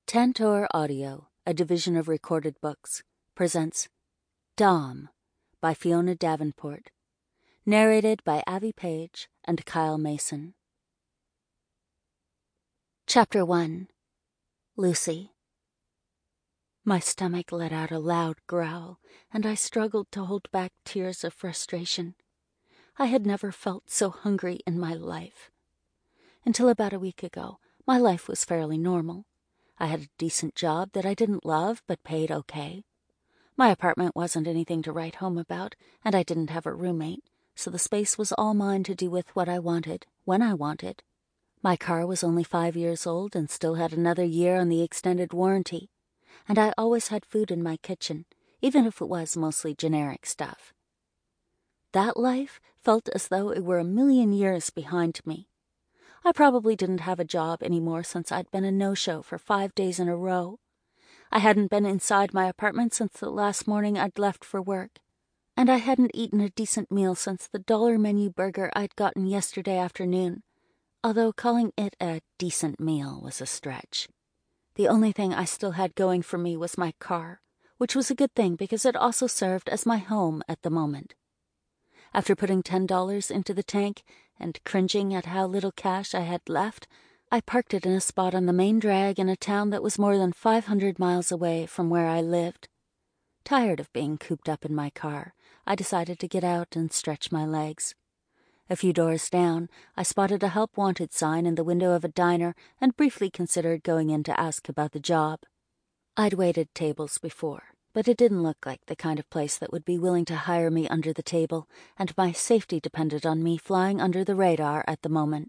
Tantor Audio, a division of Recorded Books, presents Dom by Fiona Davenport, narrated by Avi Page and Kyle Mason. Chapter 1. Lucy. My stomach let out a loud growl, and I struggled to hold back tears of frustration. I had never felt so hungry in my life. Until about a week ago, my life was fairly normal. I had a decent job that I didn't love but paid okay. My apartment wasn't anything to write home about, and I didn't have a roommate, so the space was all mine to do with what I wanted, when I wanted. My car was only 5 years old and still had another year on the extended warranty, and I always had food in my kitchen, even if it was mostly generic stuff. That life felt as though it were a million years behind me. I probably didn't have a job anymore since I'd been a no-show for 5 days in a row. I hadn't been inside my apartment since the last morning I'd left for work, and I hadn't eaten a decent meal since the dollar menu burger I'd gotten yesterday afternoon, although calling it a decent meal was a stretch. The only thing I still had going for me was my car, which was a good thing because it also served as my home at the moment. After putting $10 into the tank and cringing at how little cash I had left, I parked it in a spot on the main drag in a town that was more than 500 miles away from where I lived. Tired of being cooped up in my car, I decided to get out and stretch my legs. A few doors down, I spotted a help wanted sign in the window of a diner and briefly considered going in to ask about the job. I'd waited tables before, but it didn't look like the kind of place that would be willing to hire me under the table, and my safety depended on me flying under the radar at the moment.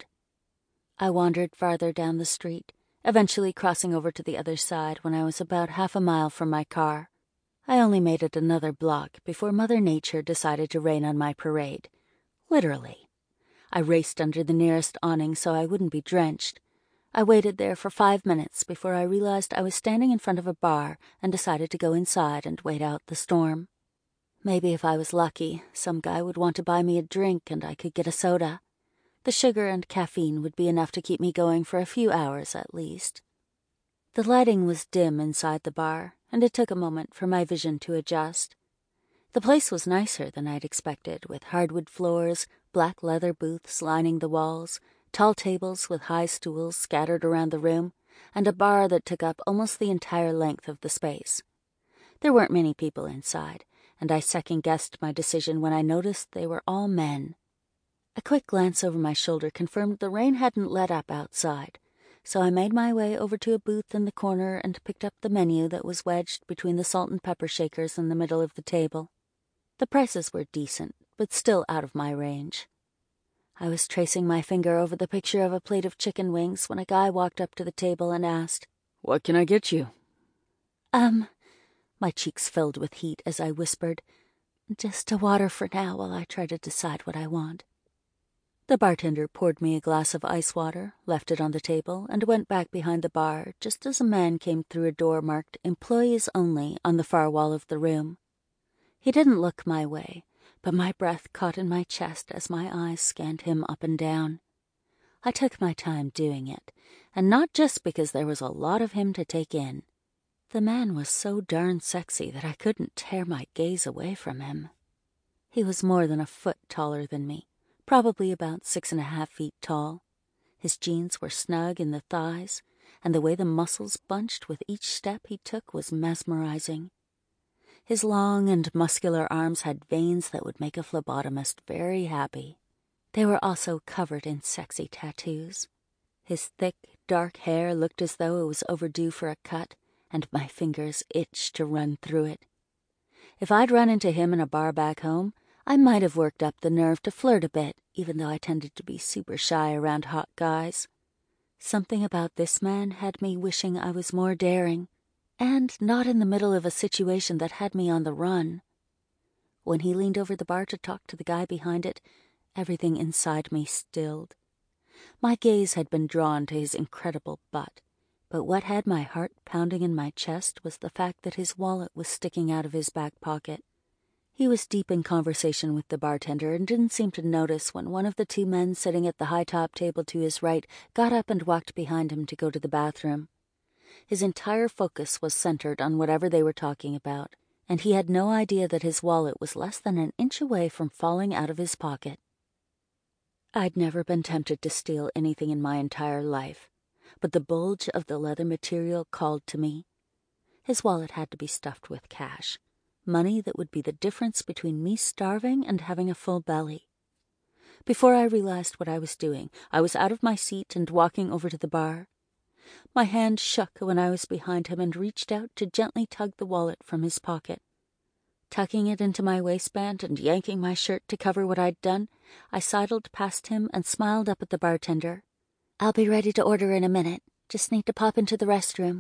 I wandered farther down the street, eventually crossing over to the other side when I was about half a mile from my car. I only made it another block before Mother Nature decided to rain on my parade. Literally. I raced under the nearest awning so I wouldn't be drenched. I waited there for 5 minutes before I realized I was standing in front of a bar and decided to go inside and wait out the storm. Maybe if I was lucky, some guy would want to buy me a drink and I could get a soda. The sugar and caffeine would be enough to keep me going for a few hours at least. The lighting was dim inside the bar, and it took a moment for my vision to adjust. The place was nicer than I'd expected, with hardwood floors, black leather booths lining the walls, tall tables with high stools scattered around the room, and a bar that took up almost the entire length of the space. There weren't many people inside, and I second-guessed my decision when I noticed they were all men. A quick glance over my shoulder confirmed the rain hadn't let up outside, so I made my way over to a booth in the corner and picked up the menu that was wedged between the salt and pepper shakers in the middle of the table. The prices were decent, but still out of my range. I was tracing my finger over the picture of a plate of chicken wings when a guy walked up to the table and asked, "What can I get you?" My cheeks filled with heat as I whispered, "Just a water for now while I try to decide what I want." The bartender poured me a glass of ice water, left it on the table, and went back behind the bar just as a man came through a door marked Employees Only on the far wall of the room. He didn't look my way, but my breath caught in my chest as my eyes scanned him up and down. I took my time doing it, and not just because there was a lot of him to take in. The man was so darn sexy that I couldn't tear my gaze away from him. He was more than a foot taller than me, probably about 6.5 feet tall. His jeans were snug in the thighs, and the way the muscles bunched with each step he took was mesmerizing. His long and muscular arms had veins that would make a phlebotomist very happy. They were also covered in sexy tattoos. His thick, dark hair looked as though it was overdue for a cut, and my fingers itched to run through it. If I'd run into him in a bar back home, I might have worked up the nerve to flirt a bit, even though I tended to be super shy around hot guys. Something about this man had me wishing I was more daring, and not in the middle of a situation that had me on the run. When he leaned over the bar to talk to the guy behind it, everything inside me stilled. My gaze had been drawn to his incredible butt, but what had my heart pounding in my chest was the fact that his wallet was sticking out of his back pocket. He was deep in conversation with the bartender and didn't seem to notice when one of the 2 men sitting at the high-top table to his right got up and walked behind him to go to the bathroom. His entire focus was centered on whatever they were talking about, and he had no idea that his wallet was less than an inch away from falling out of his pocket. I'd never been tempted to steal anything in my entire life, but the bulge of the leather material called to me. His wallet had to be stuffed with cash, money that would be the difference between me starving and having a full belly. Before I realized what I was doing, I was out of my seat and walking over to the bar. My hand shook when I was behind him and reached out to gently tug the wallet from his pocket. Tucking it into my waistband and yanking my shirt to cover what I'd done, I sidled past him and smiled up at the bartender. "I'll be ready to order in a minute. Just need to pop into the restroom."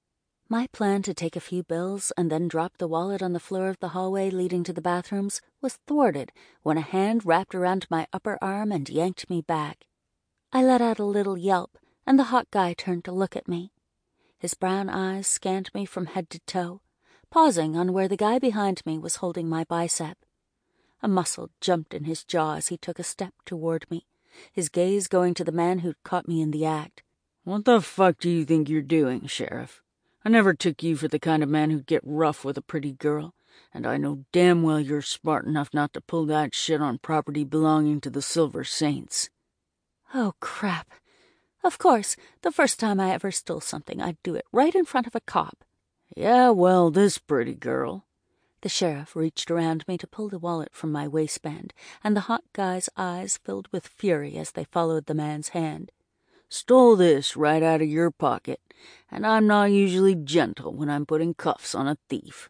My plan to take a few bills and then drop the wallet on the floor of the hallway leading to the bathrooms was thwarted when a hand wrapped around my upper arm and yanked me back. I let out a little yelp, and the hot guy turned to look at me. His brown eyes scanned me from head to toe, pausing on where the guy behind me was holding my bicep. A muscle jumped in his jaw as he took a step toward me, his gaze going to the man who'd caught me in the act. "What the fuck do you think you're doing, Sheriff? I never took you for the kind of man who'd get rough with a pretty girl, and I know damn well you're smart enough not to pull that shit on property belonging to the Silver Saints." Oh, crap. Of course, the first time I ever stole something, I'd do it right in front of a cop. "Yeah, well, this pretty girl." The sheriff reached around me to pull the wallet from my waistband, and the hot guy's eyes filled with fury as they followed the man's hand. "Stole this right out of your pocket, and I'm not usually gentle when I'm putting cuffs on a thief."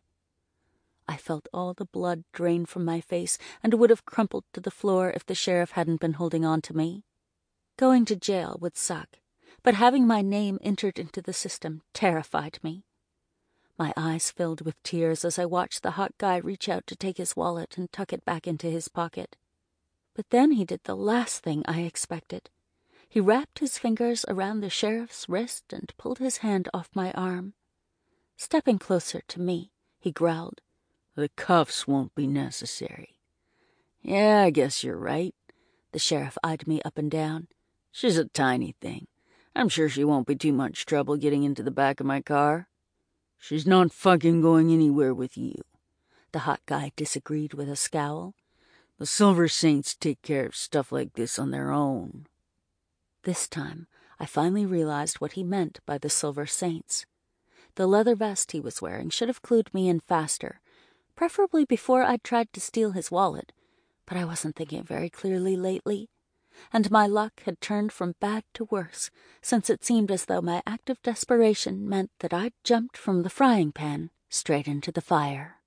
I felt all the blood drain from my face and would have crumpled to the floor if the sheriff hadn't been holding on to me. Going to jail would suck, but having my name entered into the system terrified me. My eyes filled with tears as I watched the hot guy reach out to take his wallet and tuck it back into his pocket. But then he did the last thing I expected. He wrapped his fingers around the sheriff's wrist and pulled his hand off my arm. Stepping closer to me, he growled, "The cuffs won't be necessary." "Yeah, I guess you're right." The sheriff eyed me up and down. "She's a tiny thing. I'm sure she won't be too much trouble getting into the back of my car." "She's not fucking going anywhere with you." The hot guy disagreed with a scowl. "The Silver Saints take care of stuff like this on their own." This time, I finally realized what he meant by the Silver Saints. The leather vest he was wearing should have clued me in faster, preferably before I'd tried to steal his wallet, but I wasn't thinking very clearly lately, and my luck had turned from bad to worse, since it seemed as though my act of desperation meant that I'd jumped from the frying pan straight into the fire.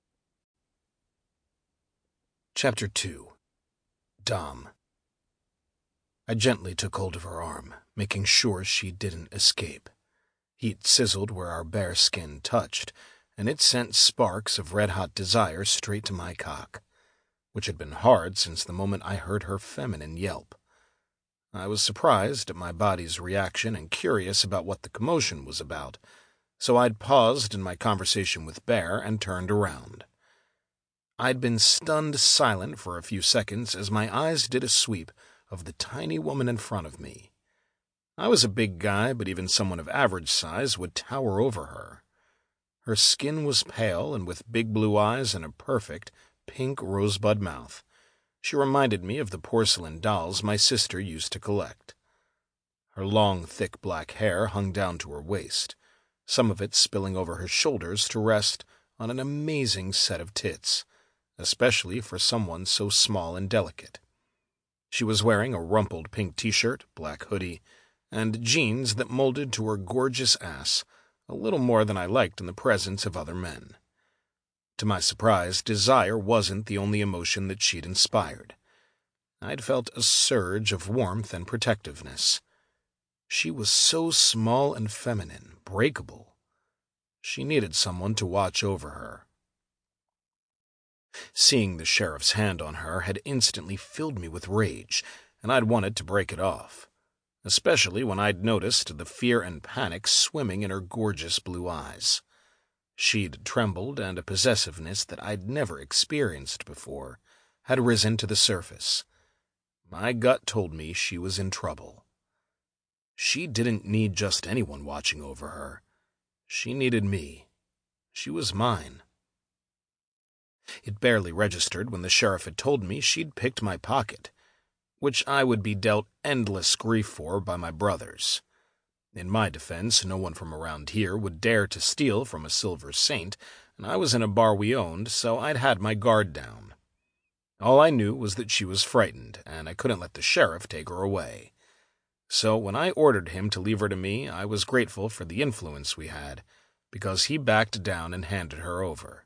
Chapter 2. Dom. I gently took hold of her arm, making sure she didn't escape. Heat sizzled where our bare skin touched, and it sent sparks of red-hot desire straight to my cock, which had been hard since the moment I heard her feminine yelp. I was surprised at my body's reaction and curious about what the commotion was about, so I'd paused in my conversation with Bear and turned around. I'd been stunned silent for a few seconds as my eyes did a sweep of the tiny woman in front of me. I was a big guy, but even someone of average size would tower over her. Her skin was pale and with big blue eyes and a perfect, pink rosebud mouth. She reminded me of the porcelain dolls my sister used to collect. Her long, thick black hair hung down to her waist, some of it spilling over her shoulders to rest on an amazing set of tits, especially for someone so small and delicate. She was wearing a rumpled pink t-shirt, black hoodie, and jeans that molded to her gorgeous ass a little more than I liked in the presence of other men. To my surprise, desire wasn't the only emotion that she'd inspired. I'd felt a surge of warmth and protectiveness. She was so small and feminine, breakable. She needed someone to watch over her. Seeing the sheriff's hand on her had instantly filled me with rage, and I'd wanted to break it off, especially when I'd noticed the fear and panic swimming in her gorgeous blue eyes. She'd trembled, and a possessiveness that I'd never experienced before had risen to the surface. My gut told me she was in trouble. She didn't need just anyone watching over her. She needed me. She was mine. It barely registered when the sheriff had told me she'd picked my pocket, which I would be dealt endless grief for by my brothers. In my defense, no one from around here would dare to steal from a Silver Saint, and I was in a bar we owned, so I'd had my guard down. All I knew was that she was frightened, and I couldn't let the sheriff take her away. So when I ordered him to leave her to me, I was grateful for the influence we had, because he backed down and handed her over.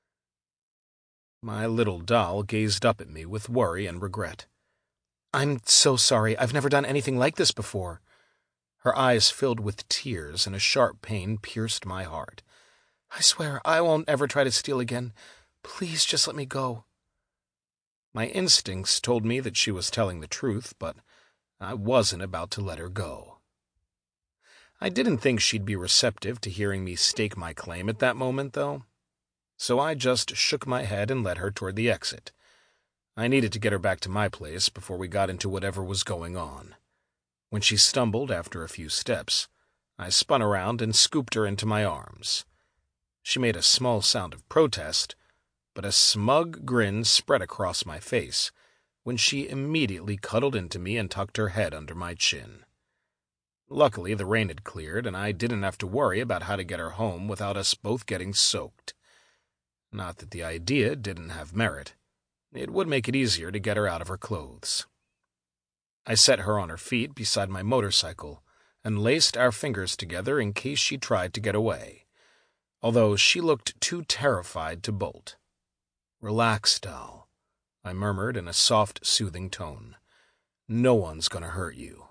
My little doll gazed up at me with worry and regret. "I'm so sorry. I've never done anything like this before." Her eyes filled with tears, and a sharp pain pierced my heart. "I swear I won't ever try to steal again. Please just let me go." My instincts told me that she was telling the truth, but I wasn't about to let her go. I didn't think she'd be receptive to hearing me stake my claim at that moment, though. So I just shook my head and led her toward the exit. I needed to get her back to my place before we got into whatever was going on. When she stumbled after a few steps, I spun around and scooped her into my arms. She made a small sound of protest, but a smug grin spread across my face when she immediately cuddled into me and tucked her head under my chin. Luckily, the rain had cleared, and I didn't have to worry about how to get her home without us both getting soaked. Not that the idea didn't have merit. It would make it easier to get her out of her clothes. I set her on her feet beside my motorcycle and laced our fingers together in case she tried to get away, although she looked too terrified to bolt. "Relax, doll," I murmured in a soft, soothing tone. "No one's going to hurt you."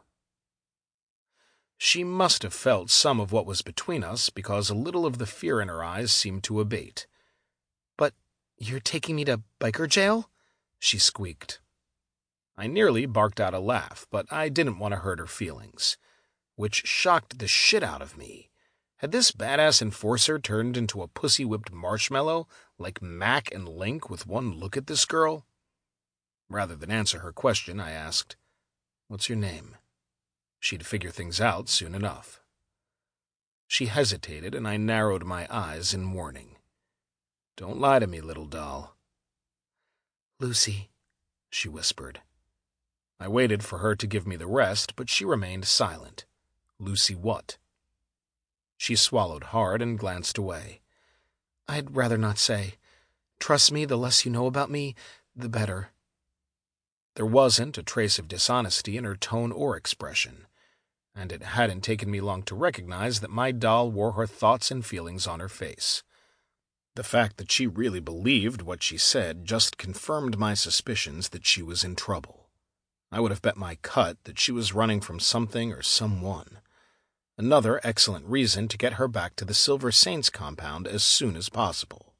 She must have felt some of what was between us because a little of the fear in her eyes seemed to abate. "But you're taking me to biker jail?" she squeaked. I nearly barked out a laugh, but I didn't want to hurt her feelings, which shocked the shit out of me. Had this badass enforcer turned into a pussy-whipped marshmallow like Mac and Link with one look at this girl? Rather than answer her question, I asked, "What's your name?" She'd figure things out soon enough. She hesitated, and I narrowed my eyes in warning. "Don't lie to me, little doll." "Lucy," she whispered. I waited for her to give me the rest, but she remained silent. Lucy what? She swallowed hard and glanced away. "I'd rather not say. Trust me, the less you know about me, the better." There wasn't a trace of dishonesty in her tone or expression, and it hadn't taken me long to recognize that my doll wore her thoughts and feelings on her face. The fact that she really believed what she said just confirmed my suspicions that she was in trouble. I would have bet my cut that she was running from something or someone. Another excellent reason to get her back to the Silver Saints compound as soon as possible.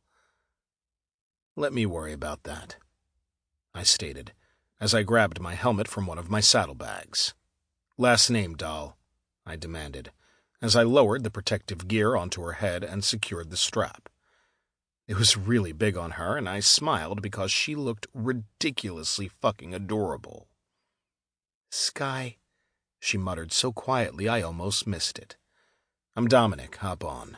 "Let me worry about that," I stated, as I grabbed my helmet from one of my saddlebags. "Last name, doll," I demanded, as I lowered the protective gear onto her head and secured the strap. It was really big on her, and I smiled because she looked ridiculously fucking adorable. "Sky," she muttered so quietly I almost missed it. "I'm Dominic, hop on."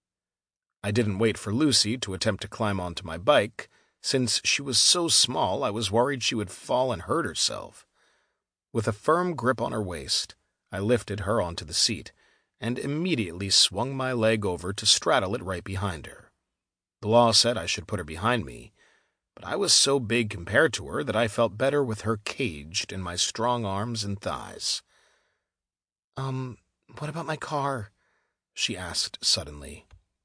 I didn't wait for Lucy to attempt to climb onto my bike. Since she was so small, I was worried she would fall and hurt herself. With a firm grip on her waist, I lifted her onto the seat and immediately swung my leg over to straddle it right behind her. The law said I should put her behind me, but I was so big compared to her that I felt better with her caged in my strong arms and thighs. What about my car?" she asked suddenly.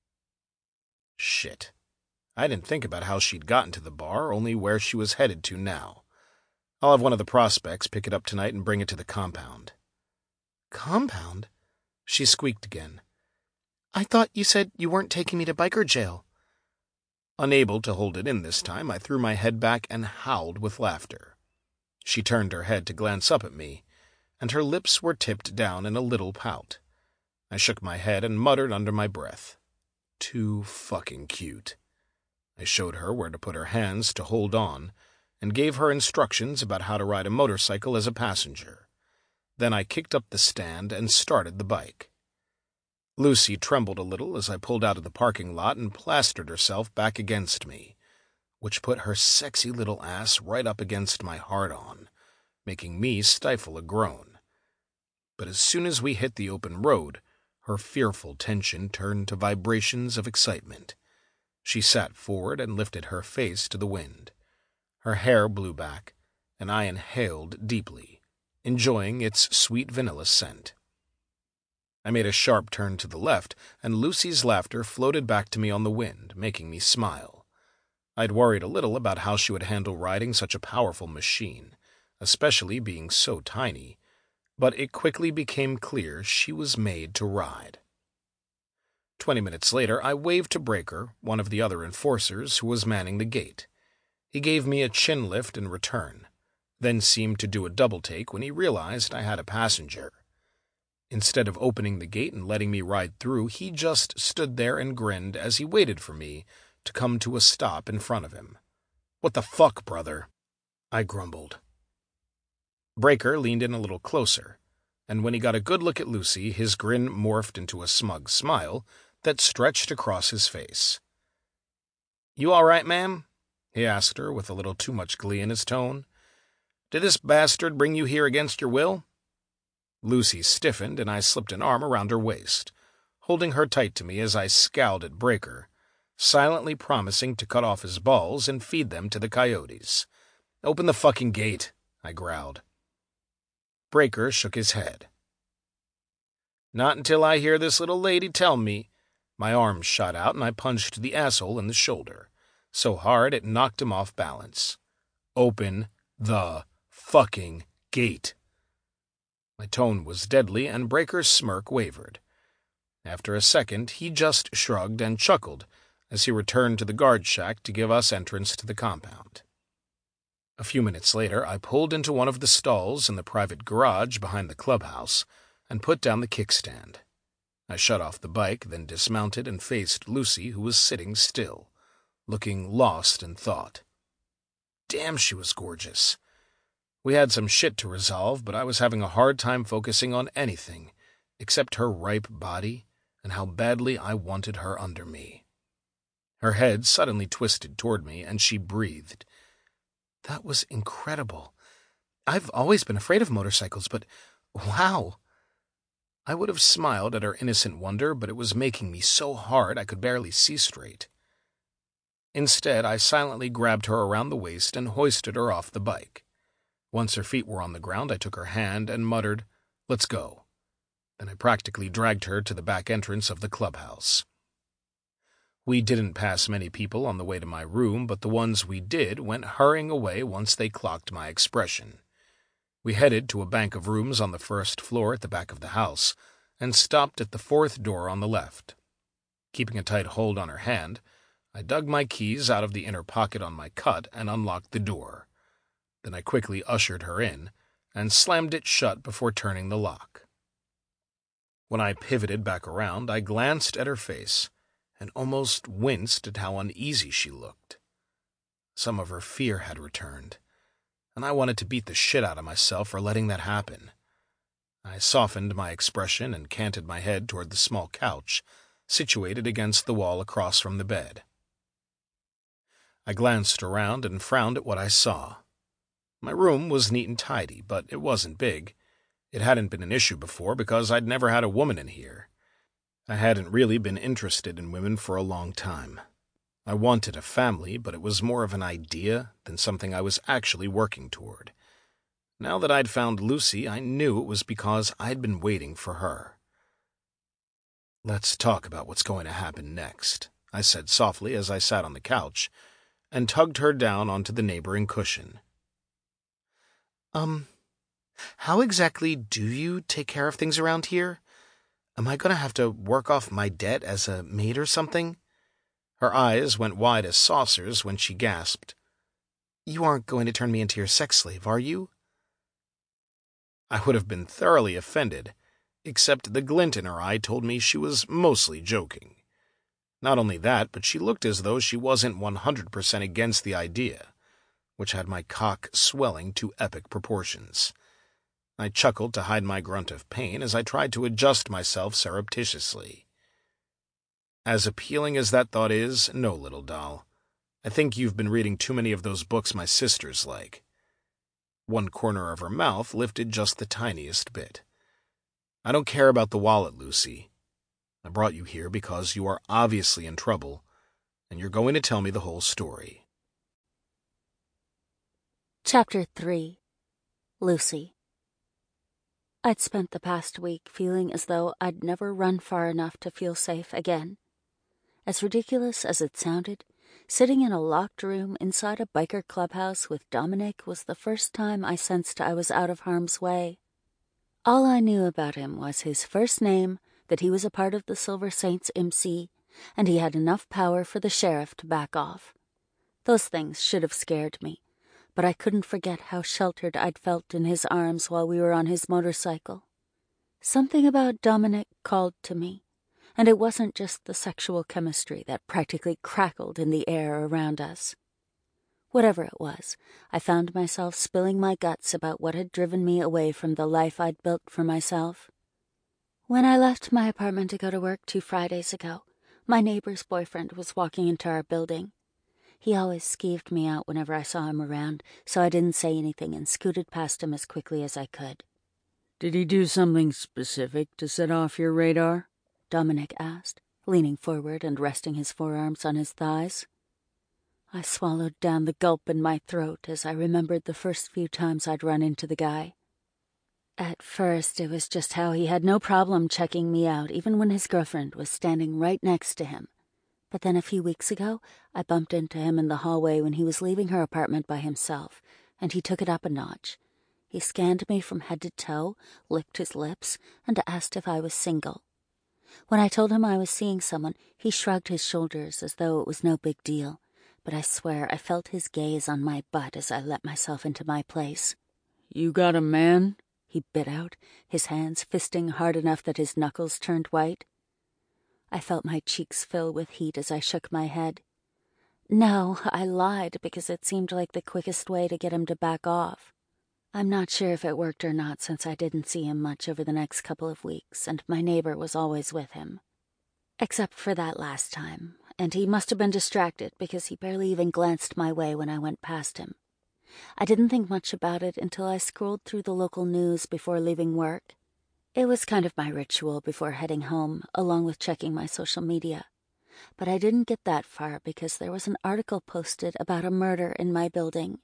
Shit. I didn't think about how she'd gotten to the bar, only where she was headed to now. I'll have one of the prospects pick it up tonight and bring it to the compound. "Compound?" she squeaked again. "I thought you said you weren't taking me to biker jail." Unable to hold it in this time, I threw my head back and howled with laughter. She turned her head to glance up at me, and her lips were tipped down in a little pout. I shook my head and muttered under my breath, "Too fucking cute." I showed her where to put her hands to hold on, and gave her instructions about how to ride a motorcycle as a passenger. Then I kicked up the stand and started the bike. Lucy trembled a little as I pulled out of the parking lot and plastered herself back against me, which put her sexy little ass right up against my hard-on, making me stifle a groan. But as soon as we hit the open road, her fearful tension turned to vibrations of excitement. She sat forward and lifted her face to the wind. Her hair blew back, and I inhaled deeply, enjoying its sweet vanilla scent. I made a sharp turn to the left, and Lucy's laughter floated back to me on the wind, making me smile. I'd worried a little about how she would handle riding such a powerful machine, especially being so tiny, but it quickly became clear she was made to ride. 20 minutes later, I waved to Breaker, one of the other enforcers who was manning the gate. He gave me a chin lift in return, then seemed to do a double-take when he realized I had a passenger. Instead of opening the gate and letting me ride through, he just stood there and grinned as he waited for me to come to a stop in front of him. "What the fuck, brother?" I grumbled. Breaker leaned in a little closer, and when he got a good look at Lucy, his grin morphed into a smug smile that stretched across his face. "You all right, ma'am?" he asked her with a little too much glee in his tone. "Did this bastard bring you here against your will?" Lucy stiffened, and I slipped an arm around her waist, holding her tight to me as I scowled at Breaker, silently promising to cut off his balls and feed them to the coyotes. "Open the fucking gate," I growled. Breaker shook his head. "Not until I hear this little lady tell me." My arm shot out, and I punched the asshole in the shoulder, so hard it knocked him off balance. "Open the fucking gate." My tone was deadly, and Breaker's smirk wavered. After a second, he just shrugged and chuckled as he returned to the guard shack to give us entrance to the compound. A few minutes later, I pulled into one of the stalls in the private garage behind the clubhouse and put down the kickstand. I shut off the bike, then dismounted and faced Lucy, who was sitting still, looking lost in thought. Damn, she was gorgeous. We had some shit to resolve, but I was having a hard time focusing on anything except her ripe body and how badly I wanted her under me. Her head suddenly twisted toward me, and she breathed. "That was incredible. I've always been afraid of motorcycles, but wow." I would have smiled at her innocent wonder, but it was making me so hard I could barely see straight. Instead, I silently grabbed her around the waist and hoisted her off the bike. Once her feet were on the ground, I took her hand and muttered, "Let's go." Then I practically dragged her to the back entrance of the clubhouse. We didn't pass many people on the way to my room, but the ones we did went hurrying away once they clocked my expression. We headed to a bank of rooms on the first floor at the back of the house and stopped at the fourth door on the left. Keeping a tight hold on her hand, I dug my keys out of the inner pocket on my cut and unlocked the door. Then I quickly ushered her in and slammed it shut before turning the lock. When I pivoted back around, I glanced at her face and almost winced at how uneasy she looked. Some of her fear had returned, and I wanted to beat the shit out of myself for letting that happen. I softened my expression and canted my head toward the small couch situated against the wall across from the bed. I glanced around and frowned at what I saw. My room was neat and tidy, but it wasn't big. It hadn't been an issue before because I'd never had a woman in here. I hadn't really been interested in women for a long time. I wanted a family, but it was more of an idea than something I was actually working toward. Now that I'd found Lucy, I knew it was because I'd been waiting for her. "Let's talk about what's going to happen next," I said softly as I sat on the couch and tugged her down onto the neighboring cushion. How exactly do you take care of things around here? Am I going to have to work off my debt as a maid or something?" Her eyes went wide as saucers when she gasped. "You aren't going to turn me into your sex slave, are you?" I would have been thoroughly offended, except the glint in her eye told me she was mostly joking. Not only that, but she looked as though she wasn't 100% against the idea, which had my cock swelling to epic proportions. I chuckled to hide my grunt of pain as I tried to adjust myself surreptitiously. As appealing as that thought is, no, little doll. I think you've been reading too many of those books my sisters like. One corner of her mouth lifted just the tiniest bit. I don't care about the wallet, Lucy. I brought you here because you are obviously in trouble, and you're going to tell me the whole story. Chapter 3. Lucy. I'd spent the past week feeling as though I'd never run far enough to feel safe again. As ridiculous as it sounded, sitting in a locked room inside a biker clubhouse with Dominic was the first time I sensed I was out of harm's way. All I knew about him was his first name, that he was a part of the Silver Saints MC, and he had enough power for the sheriff to back off. Those things should have scared me, but I couldn't forget how sheltered I'd felt in his arms while we were on his motorcycle. Something about Dominic called to me, and it wasn't just the sexual chemistry that practically crackled in the air around us. Whatever it was, I found myself spilling my guts about what had driven me away from the life I'd built for myself. When I left my apartment to go to work 2 Fridays ago, my neighbor's boyfriend was walking into our building. He always skeeved me out whenever I saw him around, so I didn't say anything and scooted past him as quickly as I could. Did he do something specific to set off your radar? Dominic asked, leaning forward and resting his forearms on his thighs. I swallowed down the gulp in my throat as I remembered the first few times I'd run into the guy. At first, it was just how he had no problem checking me out, even when his girlfriend was standing right next to him. But then a few weeks ago, I bumped into him in the hallway when he was leaving her apartment by himself, and he took it up a notch. He scanned me from head to toe, licked his lips, and asked if I was single. When I told him I was seeing someone, he shrugged his shoulders as though it was no big deal, but I swear I felt his gaze on my butt as I let myself into my place. You got a man? He bit out, his hands fisting hard enough that his knuckles turned white. I felt my cheeks fill with heat as I shook my head. No, I lied because it seemed like the quickest way to get him to back off. I'm not sure if it worked or not since I didn't see him much over the next couple of weeks, and my neighbor was always with him. Except for that last time, and he must have been distracted because he barely even glanced my way when I went past him. I didn't think much about it until I scrolled through the local news before leaving work. It was kind of my ritual before heading home, along with checking my social media. But I didn't get that far because there was an article posted about a murder in my building.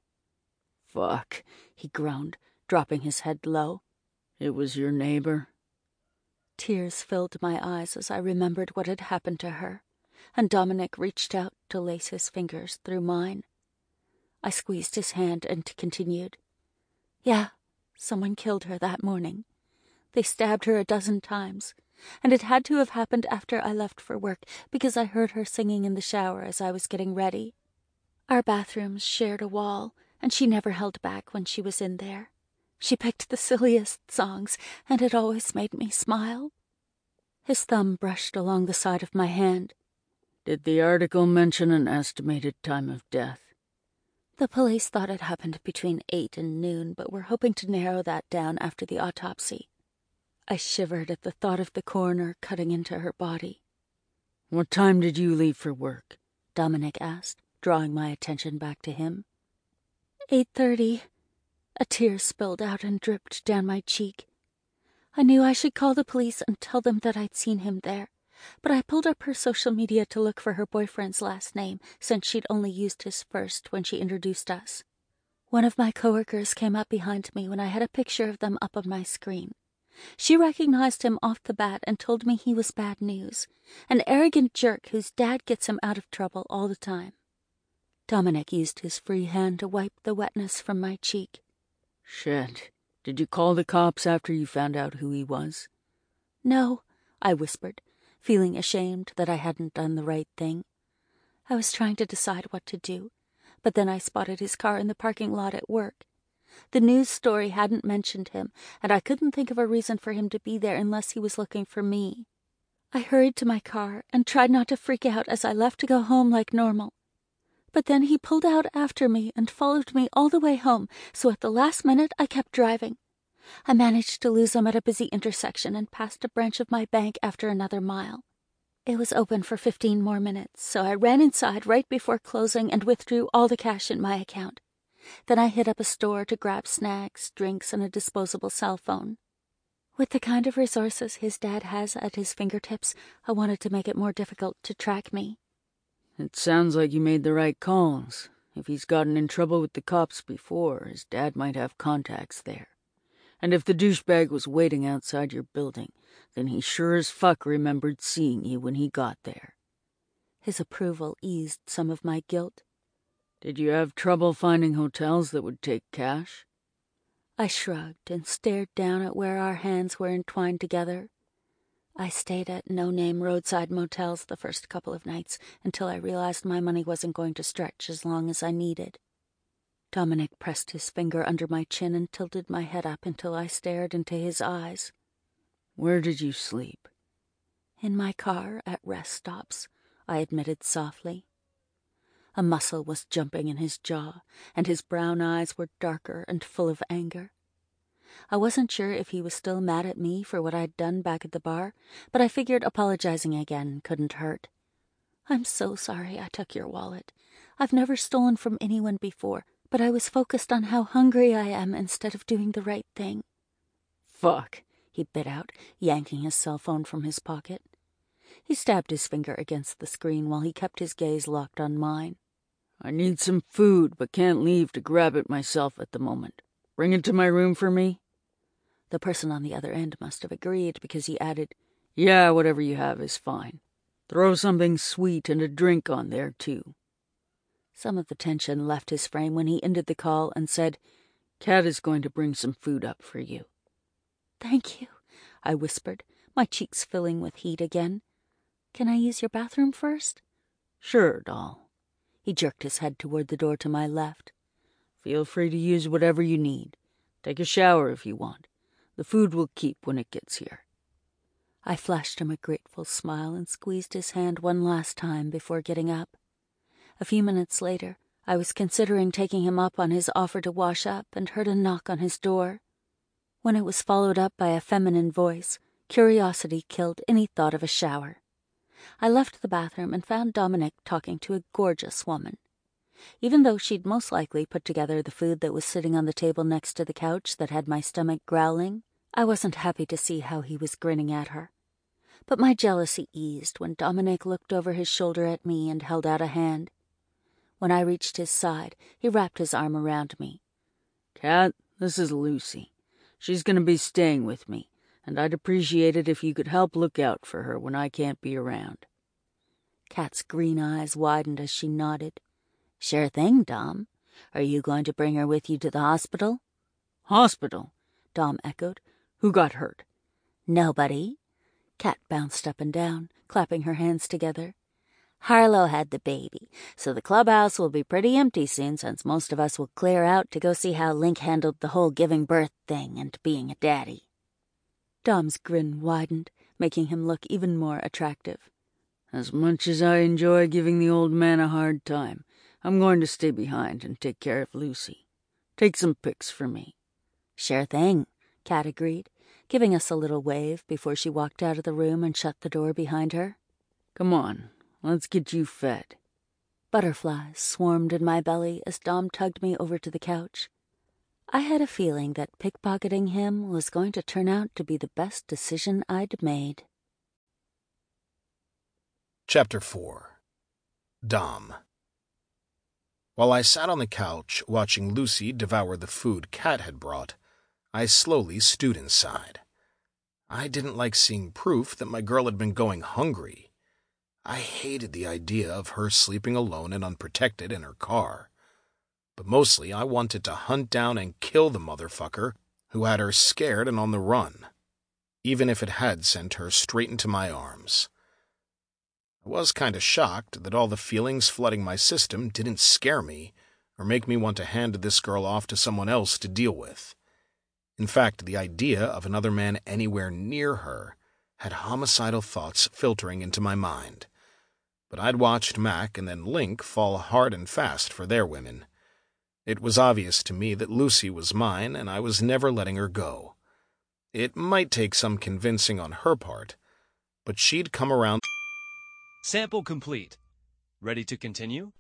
Fuck, he groaned, dropping his head low. It was your neighbor? Tears filled my eyes as I remembered what had happened to her, and Dominic reached out to lace his fingers through mine. I squeezed his hand and continued. Yeah, someone killed her that morning. They stabbed her 12 times, and it had to have happened after I left for work because I heard her singing in the shower as I was getting ready. Our bathrooms shared a wall, and she never held back when she was in there. She picked the silliest songs, and it always made me smile. His thumb brushed along the side of my hand. Did the article mention an estimated time of death? The police thought it happened between 8 and noon, but were hoping to narrow that down after the autopsy. I shivered at the thought of the coroner cutting into her body. What time did you leave for work? Dominic asked, drawing my attention back to him. 8:30. A tear spilled out and dripped down my cheek. I knew I should call the police and tell them that I'd seen him there, but I pulled up her social media to look for her boyfriend's last name, since she'd only used his first when she introduced us. One of my coworkers came up behind me when I had a picture of them up on my screen. She recognized him off the bat and told me he was bad news, an arrogant jerk whose dad gets him out of trouble all the time. Dominic used his free hand to wipe the wetness from my cheek. Shit. Did you call the cops after you found out who he was? No, I whispered, feeling ashamed that I hadn't done the right thing. I was trying to decide what to do, but then I spotted his car in the parking lot at work. The news story hadn't mentioned him, and I couldn't think of a reason for him to be there unless he was looking for me. I hurried to my car and tried not to freak out as I left to go home like normal. But then he pulled out after me and followed me all the way home, so at the last minute I kept driving. I managed to lose him at a busy intersection and passed a branch of my bank after another mile. It was open for 15 more minutes, so I ran inside right before closing and withdrew all the cash in my account. Then I hit up a store to grab snacks, drinks, and a disposable cell phone. With the kind of resources his dad has at his fingertips, I wanted to make it more difficult to track me. It sounds like you made the right calls. If he's gotten in trouble with the cops before, his dad might have contacts there. And if the douchebag was waiting outside your building, then he sure as fuck remembered seeing you when he got there. His approval eased some of my guilt. Did you have trouble finding hotels that would take cash? I shrugged and stared down at where our hands were entwined together. I stayed at no-name roadside motels the first couple of nights until I realized my money wasn't going to stretch as long as I needed. Dominic pressed his finger under my chin and tilted my head up until I stared into his eyes. Where did you sleep? In my car at rest stops, I admitted softly. A muscle was jumping in his jaw, and his brown eyes were darker and full of anger. I wasn't sure if he was still mad at me for what I'd done back at the bar, but I figured apologizing again couldn't hurt. I'm so sorry I took your wallet. I've never stolen from anyone before, but I was focused on how hungry I am instead of doing the right thing. Fuck, he bit out, yanking his cell phone from his pocket. He stabbed his finger against the screen while he kept his gaze locked on mine. I need some food, but can't leave to grab it myself at the moment. Bring it to my room for me? The person on the other end must have agreed because he added, Yeah, whatever you have is fine. Throw something sweet and a drink on there, too. Some of the tension left his frame when he ended the call and said, Kat is going to bring some food up for you. Thank you, I whispered, my cheeks filling with heat again. Can I use your bathroom first? Sure, doll. He jerked his head toward the door to my left. Feel free to use whatever you need. Take a shower if you want. The food will keep when it gets here. I flashed him a grateful smile and squeezed his hand one last time before getting up. A few minutes later, I was considering taking him up on his offer to wash up and heard a knock on his door. When it was followed up by a feminine voice, curiosity killed any thought of a shower. I left the bathroom and found Dominic talking to a gorgeous woman. Even though she'd most likely put together the food that was sitting on the table next to the couch that had my stomach growling, I wasn't happy to see how he was grinning at her. But my jealousy eased when Dominic looked over his shoulder at me and held out a hand. When I reached his side, he wrapped his arm around me. Kat, this is Lucy. She's going to be staying with me, and I'd appreciate it if you could help look out for her when I can't be around. Kat's green eyes widened as she nodded. Sure thing, Dom. Are you going to bring her with you to the hospital? Hospital? Dom echoed. Who got hurt? Nobody. Kat bounced up and down, clapping her hands together. Harlow had the baby, so the clubhouse will be pretty empty soon since most of us will clear out to go see how Link handled the whole giving birth thing and being a daddy. Dom's grin widened, making him look even more attractive. As much as I enjoy giving the old man a hard time, I'm going to stay behind and take care of Lucy. Take some pics for me. Sure thing, Kat agreed, giving us a little wave before she walked out of the room and shut the door behind her. Come on, let's get you fed. Butterflies swarmed in my belly as Dom tugged me over to the couch. I had a feeling that pickpocketing him was going to turn out to be the best decision I'd made. Chapter 4. Dom. While I sat on the couch watching Lucy devour the food Kat had brought, I slowly stewed inside. I didn't like seeing proof that my girl had been going hungry. I hated the idea of her sleeping alone and unprotected in her car. But mostly I wanted to hunt down and kill the motherfucker who had her scared and on the run, even if it had sent her straight into my arms. I was kind of shocked that all the feelings flooding my system didn't scare me or make me want to hand this girl off to someone else to deal with. In fact, the idea of another man anywhere near her had homicidal thoughts filtering into my mind. But I'd watched Mac and then Link fall hard and fast for their women. It was obvious to me that Lucy was mine, and I was never letting her go. It might take some convincing on her part, but she'd come around. Sample complete. Ready to continue?